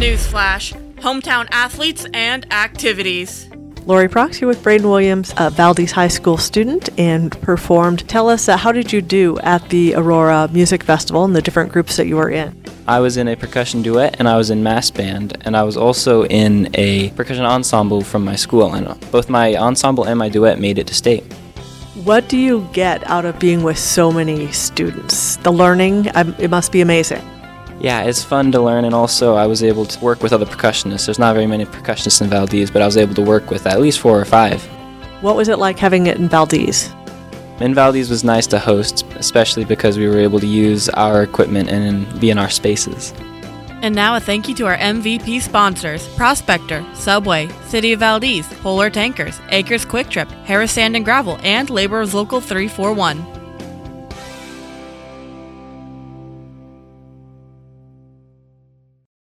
Newsflash: hometown athletes and activities. Lori Prox here with Braden Williams, a Valdez High School student and performed. Tell us, how did you do at the Aurora Music Festival and the different groups that you were in? I was in a percussion duet, and I was in mass band, and I was also in a percussion ensemble from my school, and both my ensemble and my duet made it to state. What do you get out of being with so many students? The learning, it must be amazing. Yeah, it's fun to learn, and also I was able to work with other percussionists. There's not very many percussionists in Valdez, but I was able to work with at least 4 or 5. What was it like having it in Valdez? In Valdez was nice to host, especially because we were able to use our equipment and be in our spaces. And now a thank you to our MVP sponsors: Prospector, Subway, City of Valdez, Polar Tankers, Acres Quick Trip, Harris Sand and Gravel, and Laborers Local 341.